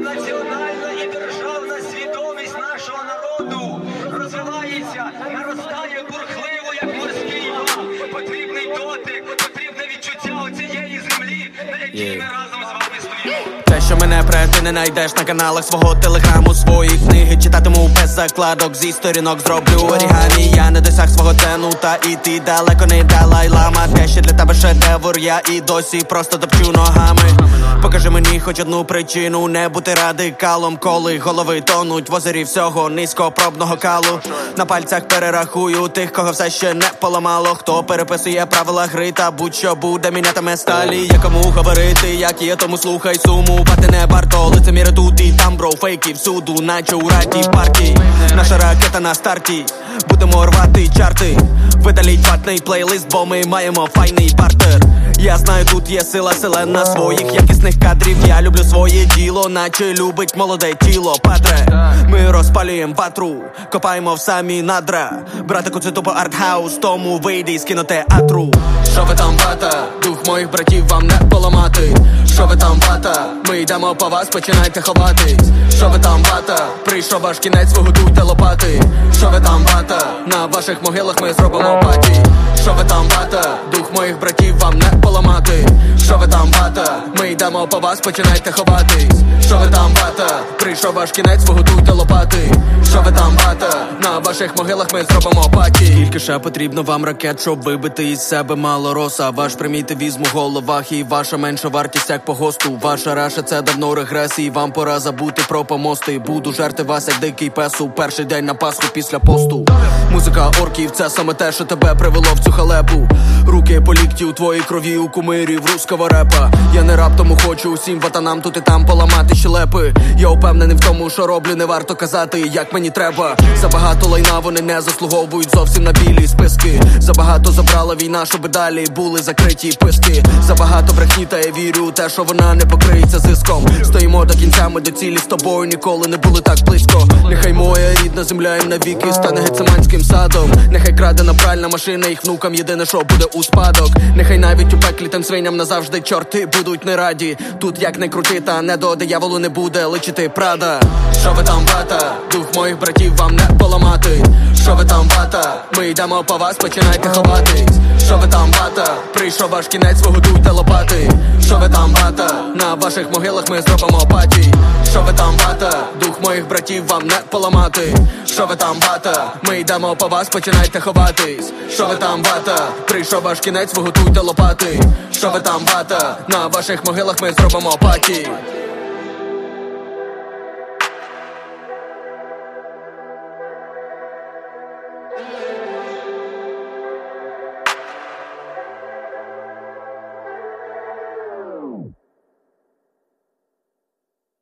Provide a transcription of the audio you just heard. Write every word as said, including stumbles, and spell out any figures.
Національна і державна свідомість нашого народу розвивається, наростає бурхливо, як морський вал. Потрібний дотик, потрібне відчуття оцієї землі, на якій ми разом з вами стоїмо. Те, що мене прес, ти не знайдеш на каналах свого телеграму, свої книги читатиму без закладок, зі сторінок зроблю орігамі. Я не досяг свого тену, та і ти далеко не Далай-лама. Те, що для тебе шедевр, я і досі просто топчу ногами. Покажи мені хоч одну причину не бути радикалом, коли голови тонуть в озері всього низькопробного калу. На пальцях перерахую тих, кого все ще не поламало, хто переписує правила гри та будь-що буде мінятиме сталі. Якому говорити, як є, тому слухай, сумувати не варто. Лицеміри тут і там, бро, фейки всюду, наче у раді партії. Наша ракета на старті, будемо рвати чарти. Видаліть ватний плейлист, бо ми маємо файний партер. Я знаю, тут є сила селена своїх якісних кадрів. Я люблю своє діло, наче любить молоде тіло. Патре, ми розпалюємо ватру, копаємо в самі надра. Братику, це тупо артхаус, тому вийди з кінотеатру. Що ви там, вата? Дух моїх братів вам не поламати. Що ви там, вата? Ми йдемо по вас, починайте ховатись. Що ви там, вата? Прийшов ваш кінець, ви готуйте лопати. Що ви там, вата? На ваших могилах ми зробимо паті. Що ви там, вата? Дух моїх братів вам не поламати. Що ви там, вата? Ми йдемо по вас, починайте ховатись. Що ви там, вата? Прийшов ваш кінець, ви готуйте лопати. Що ви там, вата? На ваших могилах ми зробимо паті. Тільки ще потрібно вам ракет, щоб вибити із себе мало роса. Ваш примітивізм у головах і ваша менша вартість як по госту. Ваша раша це давно регрес, і вам пора забути про помости. Буду жерти вас як дикий пес у перший день на Пасху після посту. Музика орків, це саме те, що тебе привело в цю халепу. Руки по лікті у твоїй крові, у кумирів руского репа. Я не рап, тому хочу усім ватанам тут і там поламати щелепи. Я упевнений в тому, що роблю, не варто казати, як мені треба. Забагато лайна вони не заслуговують зовсім на білі списки. Забагато забрала війна, щоб далі були закриті писки. Забагато брехні, та я вірю у те, що вона не покриється зиском. Стоїмо до кінця, ми до цілі з тобою ніколи не були так близько. Нехай моя рідна земля їм навіки стане гециманським садом. Нехай крадена пральна машина їх внукам єдине, що буде у спадок. Нехай навіть у пеклі тим свиням назавжди чорти будуть не раді. Тут як не крути, та не до дияволу не буде личити прада. Що ви там, вата? Дух моїх братів вам не поламати. Що ви там, вата? Ми йдемо по вас, починайте ховатись. Що ви там, вата? Прийшов ваш кінець, ви готуйте лопати. Що ви там, вата? На ваших могилах ми зробимо паті. Що ви там, вата? Дух моїх братів вам не поламати. Що ви там, вата? Ми йдемо по вас, починайте ховатись. Що ви там, вата? Прийшов ваш кінець, ви готуйте лопати. Що ви там, вата? На ваших могилах ми зробимо паті.